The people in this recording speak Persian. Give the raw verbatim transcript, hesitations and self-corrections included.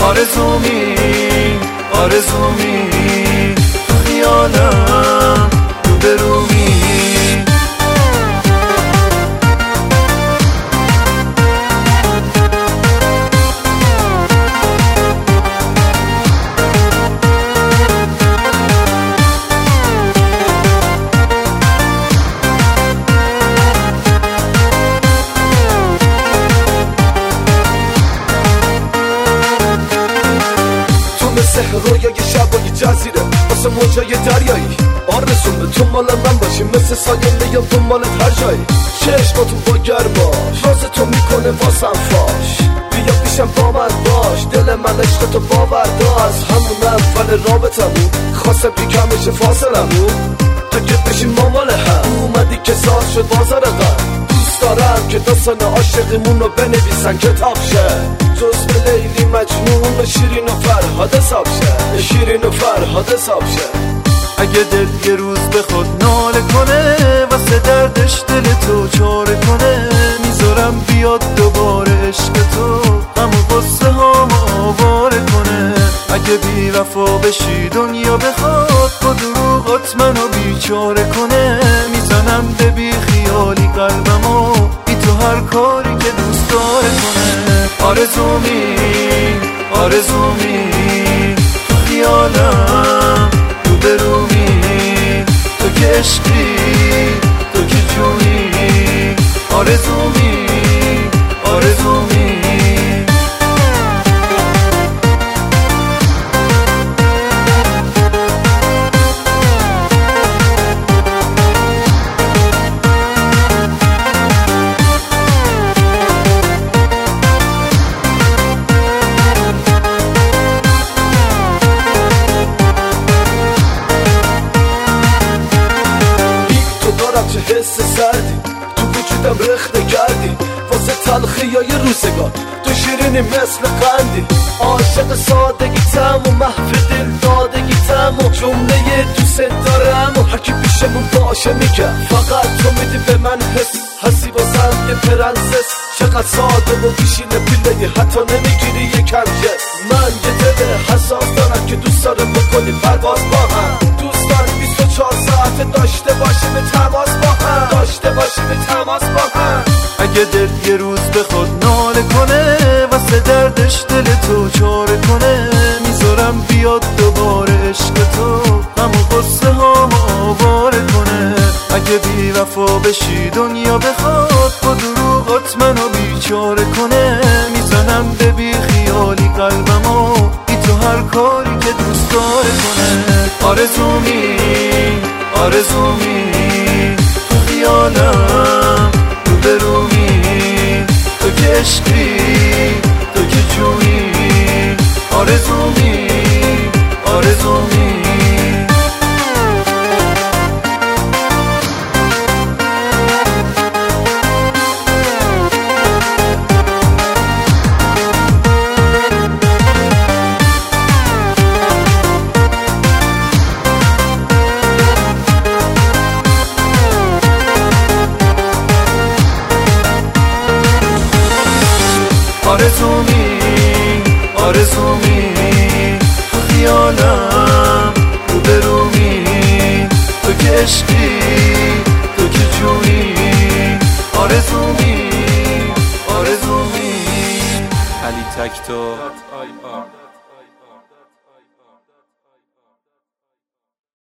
آرزومی آرزومی تو خیالم رو برومی. مثل رویای شبای جزیره واسه موجای دریایی، آرزوم به تو مال من باشی، مثل سایه یا تو مال هر جایی. چشماتون با گرماش راز تو میکنه واسم فاش، بیا پیشم با من باش، دل من عشق تو باور داشت. همون اول رابطمون خواستم که کمش فاصلمون، تا که بشیم ما مال هم. اومدی که ساز شد بازار غم، دوست دارم که داستان عاشقیمون رو بنویسن کتاب شه. جز به لیلی مجنون و شیرین و فرهاد حساب شه، شیرین و فرهاد حساب شه. اگه دل یه روز به خود ناله کنه واسه دردش دل تو چاره کنه، میذارم بیاد دوباره عشق تو غم و غصه هامو آواره کنه. اگه بی وفا بشی دنیا بخواد با دروغات منو بیچاره کنه، میزنم به بی خیالی قلبمو بی تو هر کاری که دوست داره کنه. آرزومی آرزومی تو خیالم رو برومی، تو که عشقی تو که جونی. آرزومی آرزومی چه حس سردی تو وجودم رخته کردی، واسه تلخیای روزگار تو شیرینی مثل قندی. عاشق سادگیتم و محو دل دادگیتم و جمله دوست دارم و هرکی پیشمون باشه میگم فقط تو میدی به من حس، هستی واسم یه پرنسس. چقدر ساده و پیشین پیله حتی نمیگیری یکم جس. من یه دل حساس دارم که دوست داره بکنی پرواز با هم، دوست دارم بیست و چهار ساعت داشته باشیم تماس با هم، داشته باشیم تماس با هم. اگه دل یه روز به خود ناله کنه واسه دردش دل تو چاره کنه، میذارم بیاد دوباره عشق تو غم و غصه هامو آواره کنه. اگه بی وفا بشی دنیا بخواد با دروغات منو بیچاره کنه، میزنم به بی خیالی قلبمو بی تو هر کاری که دوست داره کنه. آرزومی آرزومی تو خیالم رو برومی، تو که عشقی تو که جونی. آرزومی آرزومی آرزومی آرزومی تو خیالم رو برومی، تو که عشقی تو که جونی. آرزومی آرزومی علی تکتو